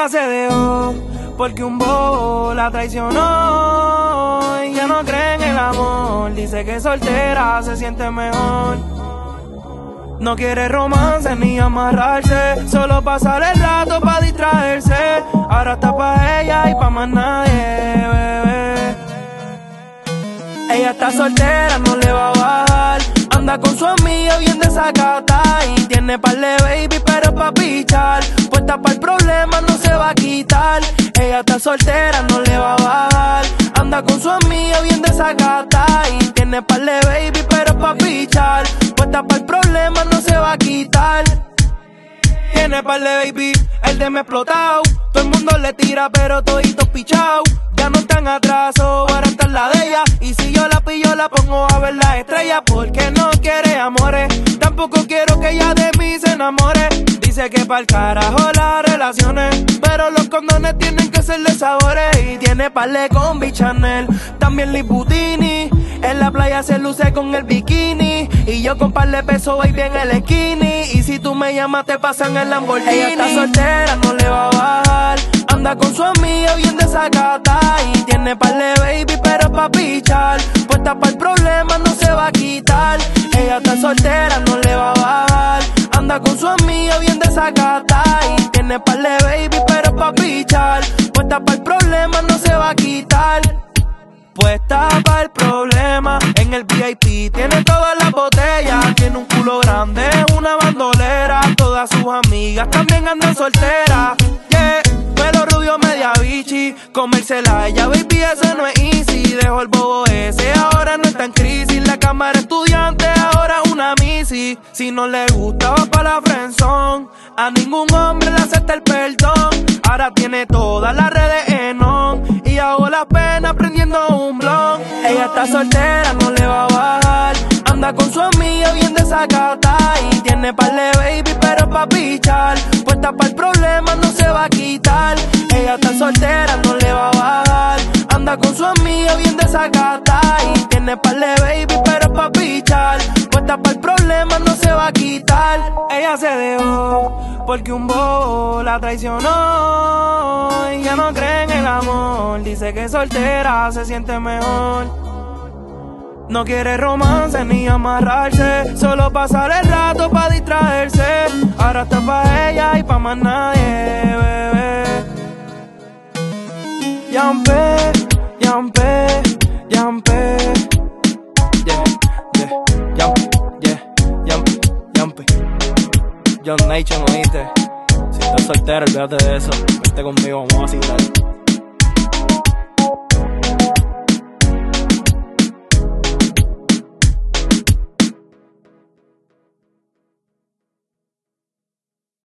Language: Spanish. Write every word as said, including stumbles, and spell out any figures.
Ella se dejó porque un bobo la traicionó y ya no cree en el amor. Dice que soltera se siente mejor. No quiere romance ni amarrarse, solo pasar el rato pa' distraerse. Ahora está pa' ella y pa' más nadie, bebé. Ella está soltera, no le va a bajar. Anda con su amiga bien desacata y tiene par de baby pero pa' pichar. Puesta pa' el problema no se va a quitar. Ella está soltera, no le va a bajar. Anda con su amiga bien desacata y tiene par de baby pero pa' pichar. Puesta pa' el problema no se va a quitar. Tiene par de baby, el de me explotado. Todo el mundo le tira pero toditos pichao. Ya no están atraso, ahora está la de ella. Y si yo la pillo la pongo a ver las estrellas. Porque no quiere amores, tampoco quiero que ella de mí se enamore. Dice que pa'l carajo las relaciones, pero los condones tienen que ser de sabores. Y tiene parle con Chanel, también Liputini. En la playa se luce con el bikini y yo con par de pesos voy bien el skinny. Y si tú me llamas te pasan el Lamborghini. Ella está soltera, no le va a bajar. Anda con su amiga bien desacata y tiene par de baby pero pa' pichar. Puesta pa' el problema no se va a quitar. Ella está soltera, no le va a bajar. Anda con su amiga bien desacata y tiene par de baby pero pa' pichar. Puesta pa' el problema no se va a quitar. Puesta pa' el problema en el V I P, tiene todas las botellas. Tiene un culo grande, una bandolera. Todas sus amigas también andan solteras. Yeah, pelo rubio media bichi, comérsela a ella, baby, eso no es easy. Dejó el bobo ese, ahora no está en crisis. La cámara estudiante, ahora una misi. Si no le gusta va pa' la friendzone. A ningún hombre le acepta el perdón. Ahora tiene todas las redes en on y hago la pena prendiendo un blon. Ella está soltera, no le va a bajar. Anda con su amiga bien desacata y tiene par de baby pero pa' pichar. Puesta pa' el problema no se va a quitar. Ella está soltera, no le va a bajar. Anda con su amiga bien desacata y tiene par de baby pero pa' pichar. Puesta pa' el problema no se va a quitar. Ella se dejó porque un bobo la traicionó y ya no cree en el amor. Dice que soltera se siente mejor. No quiere romance ni amarrarse, solo pasar el rato pa' distraerse. Ahora está pa' ella y pa' más nadie, bebé. Yampe, yampe, yampe. Yeah, yeah, yamp, yeah, yamp, yampe. John Nation, oíste. Si estás soltero, olvídate de eso. Vente conmigo, vamos a vacilar.